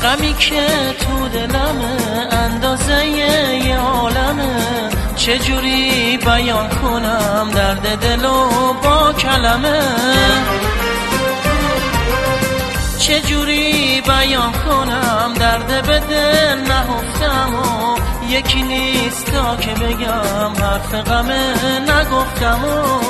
غمی که تو دلمه اندازه یه عالمه، چجوری بیان کنم درد دلو با کلمه، چجوری بیان کنم درد به دل نهفتم و یکی نیست تا که بگم حرف غم نگفتم و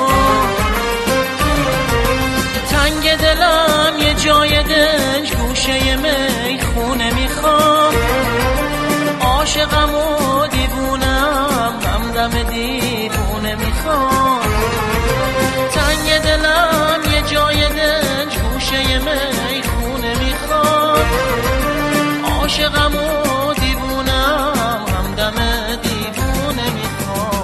تنگ دلم یه جای دنج گوشه میخونه میخوام، عاشقم و دیوونم همدم دیوونه میخوام، تنگ دلم یه جای دنج گوشه میخونه میخوام، عاشقم و دیوونم همدم دیوونه میخوام.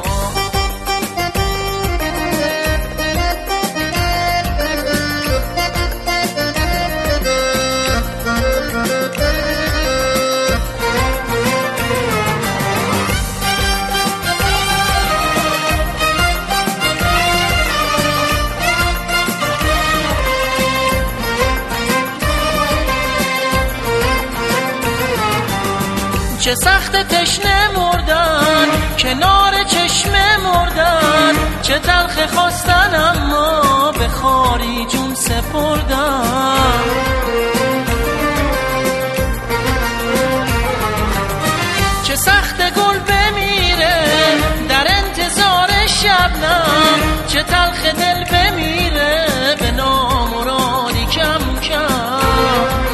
چه سخت تشنه مردن کنار چشمه مردن، چه تلخ خواستن اما به خاری جون سپردن، چه سخت گل بمیره در انتظار شبنم، چه تلخ دل بمیره به نامرادی کم کم،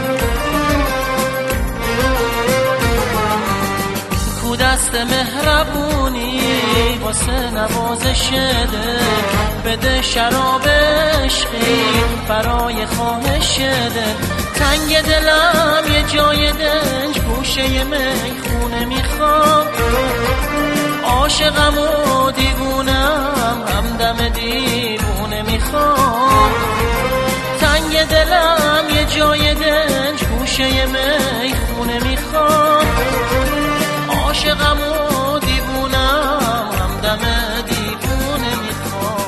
دست مهربونی واسه نوازش ده، بده شراب عشقی برای خواهش ده، تنگ دلم یه جای دنج گوشه میخونه میخوام، عاشقم و دیوونم همدم دیوونه میخوام، تنگ دلم یه جای دنج گوشه میخونه میخوام، عاشقم و دیوونم همدم دیوونه میخوام.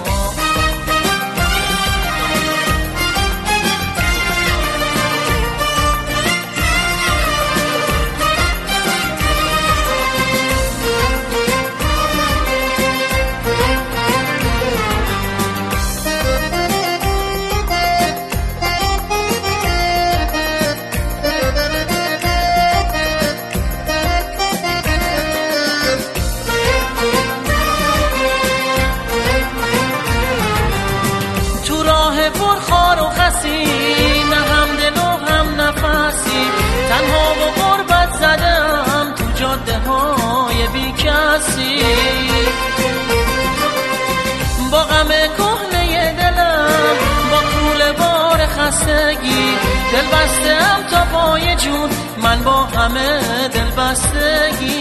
پرخار و خسی نه هم دل و هم نفسی، تنها و غربت زدم تو جاده های بی کسی، با غم کهنه دلم با طول بار خستگی، دل بستم تا پای جون من با همه دل بستگی،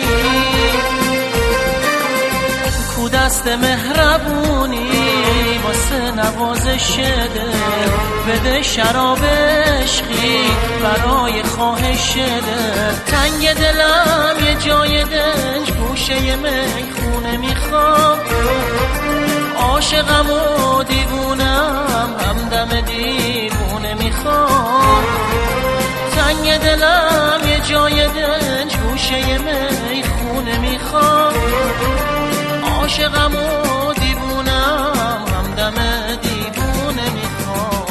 کو دست مهربونی واسه نوازش ده، بده شراب عشقی برای خواهش ده، تنگ دلم یه جای دنج گوشه میخونه میخوام، عاشقم و دیوونم همدم دیوونه میخوام، تنگ دلم یه جای دنج گوشه میخونه میخوام، عاشقم و دیوونم همدم دیوونه میخوام.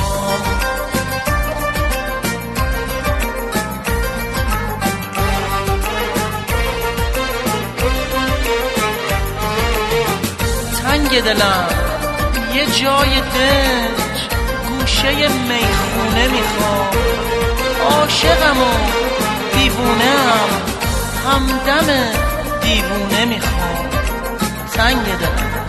تنگ دلم یه جای دنج گوشه میخونه میخوام، عاشقم و دیوونم همدم دیوونه میخوام، تنگ دلم